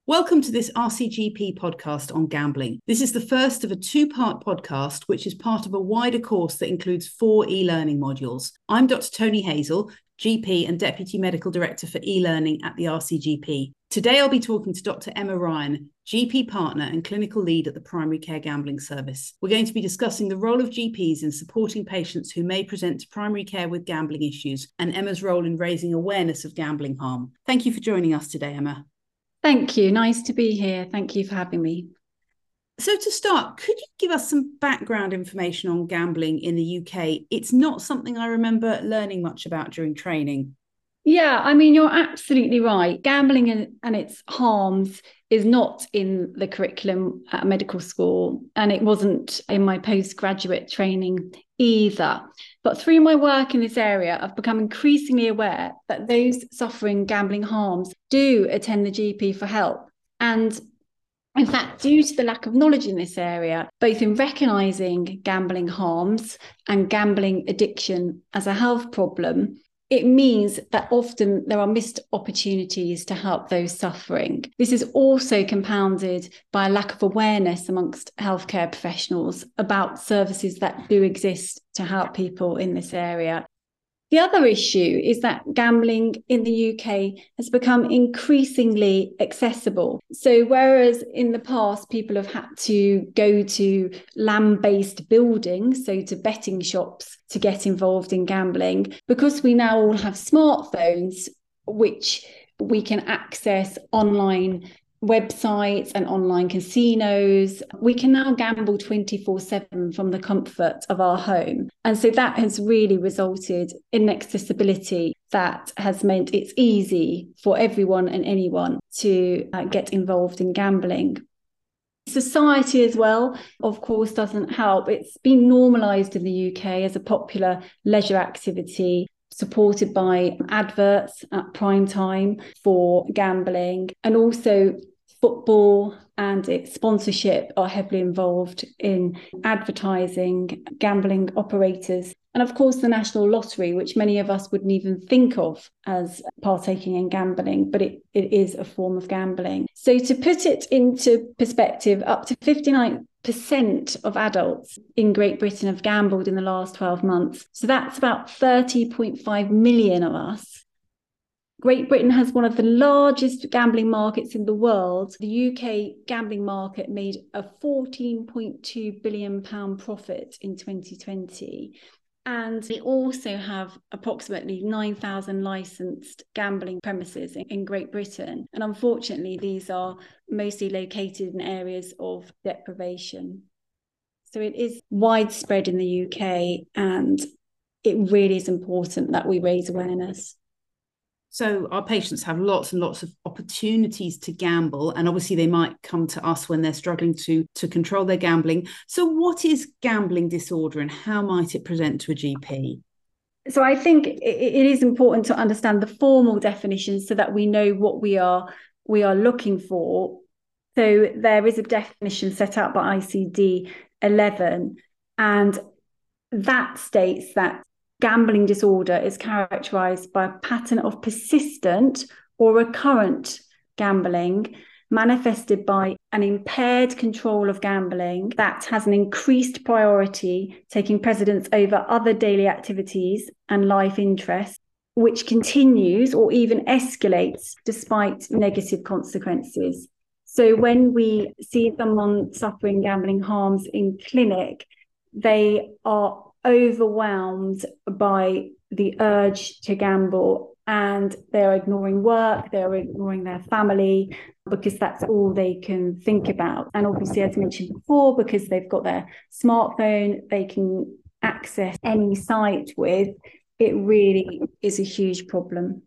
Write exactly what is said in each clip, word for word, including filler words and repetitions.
Welcome to this R C G P podcast on gambling. This is the first of a two-part podcast, which is part of a wider course that includes four e-learning modules. I'm Doctor Tony Hazel, G P and Deputy Medical Director for e-learning at the R C G P. Today I'll be talking to Doctor Emma Ryan, G P partner and clinical lead at the Primary Care Gambling Service. We're going to be discussing the role of G Ps in supporting patients who may present to primary care with gambling issues and Emma's role in raising awareness of gambling harm. Thank you for joining us today, Emma. Thank you. Nice to be here. Thank you for having me. So to start, could you give us some background information on gambling in the U K? It's not something I remember learning much about during training. Yeah, I mean, you're absolutely right. Gambling and, and its harms is not in the curriculum at medical school, and it wasn't in my postgraduate training either. But through my work in this area, I've become increasingly aware that those suffering gambling harms do attend the G P for help. And in fact, due to the lack of knowledge in this area, both in recognising gambling harms and gambling addiction as a health problem, it means that often there are missed opportunities to help those suffering. This is also compounded by a lack of awareness amongst healthcare professionals about services that do exist to help people in this area. The other issue is that gambling in the U K has become increasingly accessible. So whereas in the past people have had to go to land-based buildings, so to betting shops, to get involved in gambling, because we now all have smartphones, which we can access online websites and online casinos, we can now gamble twenty-four seven from the comfort of our home. And so that has really resulted in accessibility that has meant it's easy for everyone and anyone to uh, get involved in gambling. Society as well, of course, doesn't help. It's been normalised in the U K as a popular leisure activity, supported by adverts at prime time for gambling, and also football and its sponsorship are heavily involved in advertising gambling operators. And of course, the National Lottery, which many of us wouldn't even think of as partaking in gambling, but it, it is a form of gambling. So to put it into perspective, up to fifty-nine percent of adults in Great Britain have gambled in the last twelve months. So that's about thirty point five million of us. Great Britain has one of the largest gambling markets in the world. The U K gambling market made a fourteen point two billion pounds profit in twenty twenty. And they also have approximately nine thousand licensed gambling premises in, in Great Britain. And unfortunately, these are mostly located in areas of deprivation. So it is widespread in the U K, and it really is important that we raise awareness. So our patients have lots and lots of opportunities to gamble, and obviously they might come to us when they're struggling to, to control their gambling. So what is gambling disorder and how might it present to a G P? So I think it, it is important to understand the formal definitions so that we know what we are we are looking for. So there is a definition set out by I C D eleven, and that states that gambling disorder is characterized by a pattern of persistent or recurrent gambling manifested by an impaired control of gambling that has an increased priority, taking precedence over other daily activities and life interests, which continues or even escalates despite negative consequences. So when we see someone suffering gambling harms in clinic, they are overwhelmed by the urge to gamble, and they're ignoring work, they're ignoring their family, because that's all they can think about. And obviously, as mentioned before, because they've got their smartphone, they can access any site with, it really is a huge problem.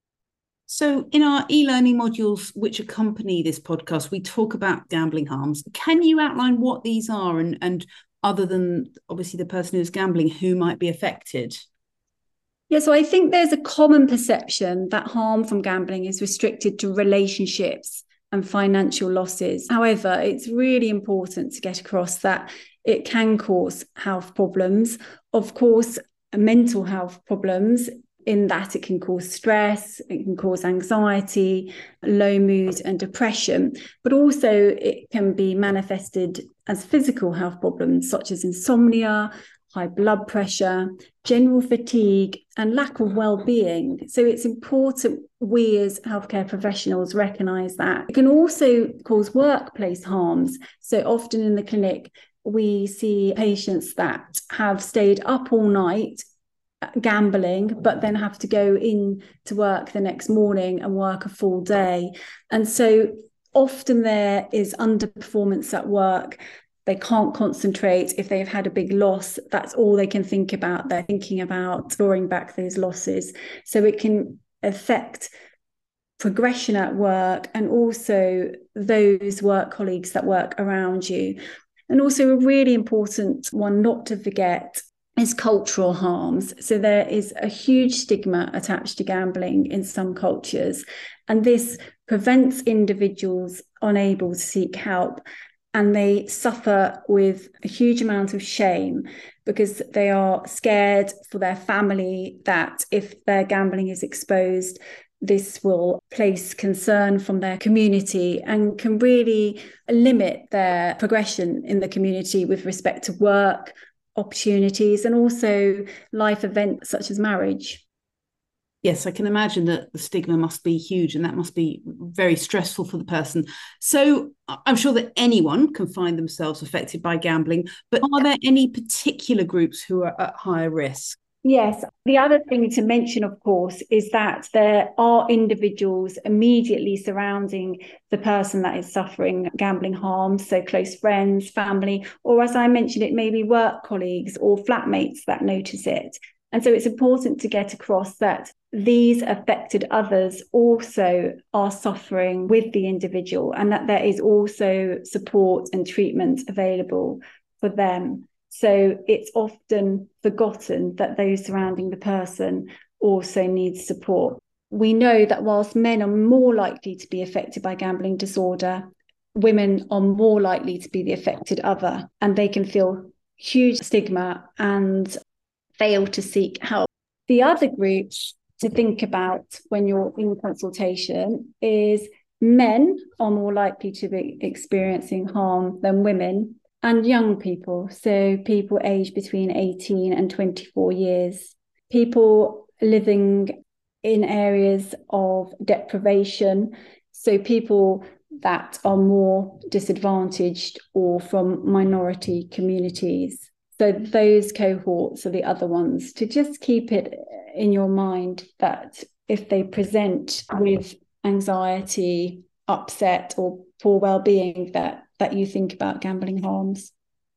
So in our e-learning modules which accompany this podcast, we talk about gambling harms. Can you outline what these are, and, and other than obviously the person who's gambling, who might be affected? Yeah, so I think there's a common perception that harm from gambling is restricted to relationships and financial losses. However, it's really important to get across that it can cause health problems. Of course, mental health problems in that it can cause stress, it can cause anxiety, low mood and depression, but also it can be manifested as physical health problems such as insomnia, high blood pressure, general fatigue, and lack of well-being. So it's important we as healthcare professionals recognise that. It can also cause workplace harms. So often in the clinic, we see patients that have stayed up all night gambling, but then have to go in to work the next morning and work a full day. And so often there is underperformance at work. They can't concentrate. If they've had a big loss, that's all they can think about. They're thinking about drawing back those losses. So it can affect progression at work and also those work colleagues that work around you. And also a really important one not to forget is cultural harms. So there is a huge stigma attached to gambling in some cultures, and this prevents individuals unable to seek help, and they suffer with a huge amount of shame because they are scared for their family that if their gambling is exposed, this will place concern from their community and can really limit their progression in the community with respect to work opportunities and also life events such as marriage. Yes, I can imagine that the stigma must be huge and that must be very stressful for the person. So I'm sure that anyone can find themselves affected by gambling, but are there any particular groups who are at higher risk? Yes. The other thing to mention, of course, is that there are individuals immediately surrounding the person that is suffering gambling harm, so close friends, family, or as I mentioned, it may be work colleagues or flatmates that notice it. And so it's important to get across that these affected others also are suffering with the individual and that there is also support and treatment available for them. So it's often forgotten that those surrounding the person also need support. We know that whilst men are more likely to be affected by gambling disorder, women are more likely to be the affected other, and they can feel huge stigma and fail to seek help. The other groups to think about when you're in consultation is men are more likely to be experiencing harm than women, and young people, so people aged between eighteen and twenty-four years, people living in areas of deprivation, so people that are more disadvantaged or from minority communities. So those cohorts are the other ones to just keep it in your mind that if they present with anxiety, upset or poor well-being, that that you think about gambling harms.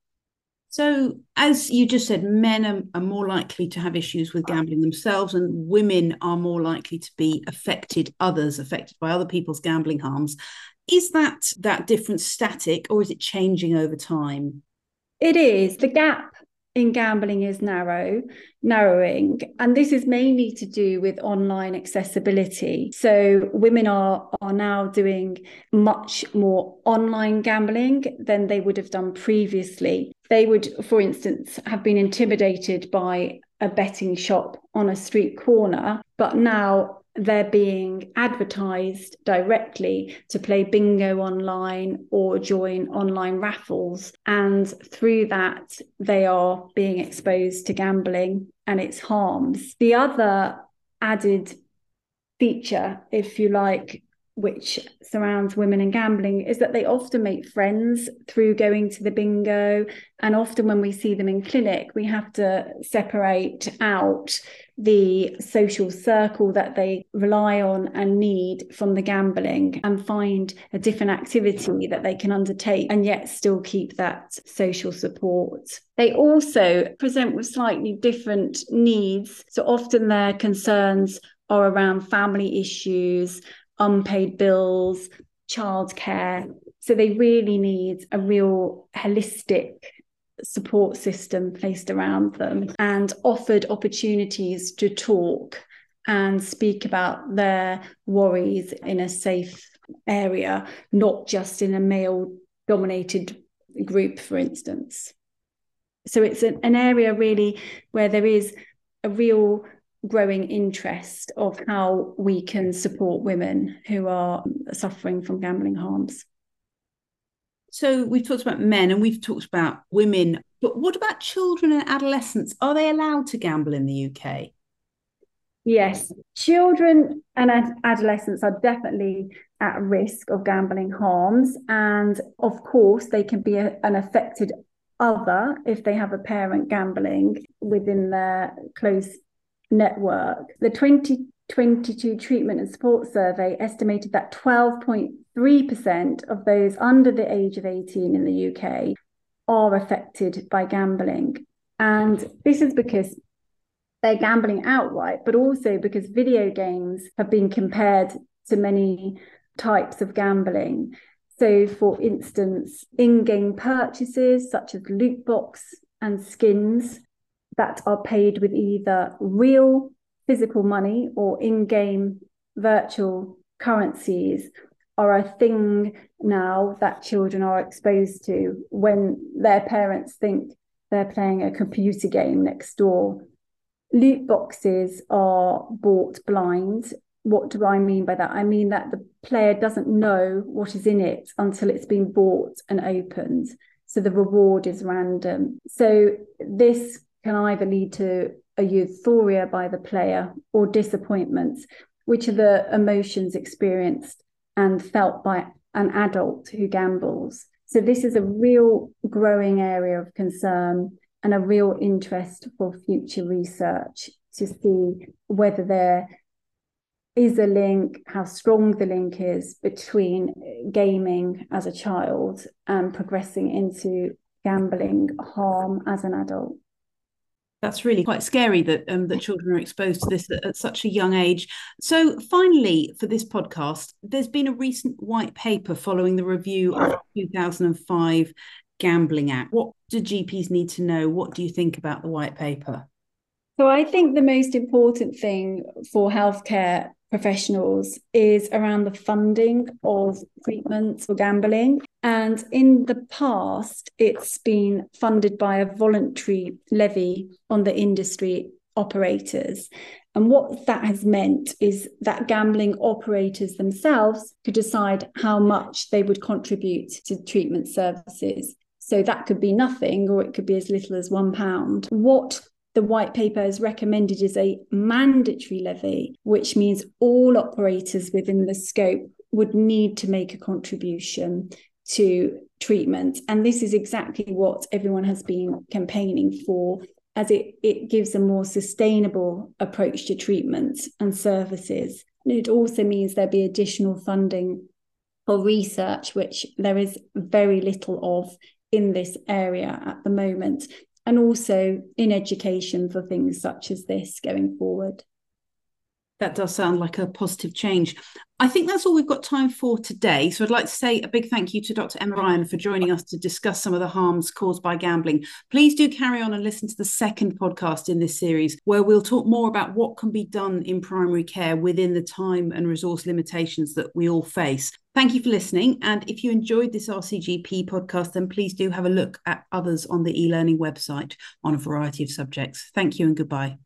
So, as you just said, men are, are more likely to have issues with gambling themselves, and women are more likely to be affected, others affected by other people's gambling harms. Is that that difference static, or is it changing over time? It is. The gap in gambling is narrow, narrowing, and this is mainly to do with online accessibility. So women are, are now doing much more online gambling than they would have done previously. They would, for instance, have been intimidated by a betting shop on a street corner, but now they're being advertised directly to play bingo online or join online raffles. And through that, they are being exposed to gambling and its harms. The other added feature, if you like, which surrounds women and gambling is that they often make friends through going to the bingo. And often when we see them in clinic, we have to separate out the social circle that they rely on and need from the gambling and find a different activity that they can undertake and yet still keep that social support. They also present with slightly different needs. So often their concerns are around family issues, unpaid bills, childcare. So they really need a real holistic support system placed around them and offered opportunities to talk and speak about their worries in a safe area, not just in a male-dominated group, for instance. So it's an, an area really where there is a real growing interest of how we can support women who are suffering from gambling harms. So we've talked about men and we've talked about women, but what about children and adolescents? Are they allowed to gamble in the U K? Yes, children and ad- adolescents are definitely at risk of gambling harms. And of course, they can be a, an affected other if they have a parent gambling within their close network. The twenty twenty-two Treatment and Support Survey estimated that twelve point three percent of those under the age of eighteen in the U K are affected by gambling. And this is because they're gambling outright, but also because video games have been compared to many types of gambling. So, for instance, in-game purchases such as loot box and skins that are paid with either real physical money or in-game virtual currencies are a thing now that children are exposed to when their parents think they're playing a computer game next door. Loot boxes are bought blind. What do I mean by that? I mean that the player doesn't know what is in it until it's been bought and opened. So the reward is random. So this can either lead to a euphoria by the player or disappointment, which are the emotions experienced and felt by an adult who gambles. So this is a real growing area of concern and a real interest for future research to see whether there is a link, how strong the link is between gaming as a child and progressing into gambling harm as an adult. That's really quite scary that um, that children are exposed to this at, at such a young age. So finally, for this podcast, there's been a recent white paper following the review of the two thousand five Gambling Act. What do G Ps need to know? What do you think about the white paper? So I think the most important thing for healthcare professionals is around the funding of treatments for gambling. And in the past, it's been funded by a voluntary levy on the industry operators. And what that has meant is that gambling operators themselves could decide how much they would contribute to treatment services. So that could be nothing, or it could be as little as one pound. What the white paper has recommended is a mandatory levy, which means all operators within the scope would need to make a contribution to treatment. And this is exactly what everyone has been campaigning for, as it, it gives a more sustainable approach to treatment and services. And it also means there'll be additional funding for research, which there is very little of in this area at the moment, and also in education for things such as this going forward. That does sound like a positive change. I think that's all we've got time for today. So I'd like to say a big thank you to Doctor Emma Ryan for joining us to discuss some of the harms caused by gambling. Please do carry on and listen to the second podcast in this series, where we'll talk more about what can be done in primary care within the time and resource limitations that we all face. Thank you for listening. And if you enjoyed this R C G P podcast, then please do have a look at others on the e-learning website on a variety of subjects. Thank you and goodbye.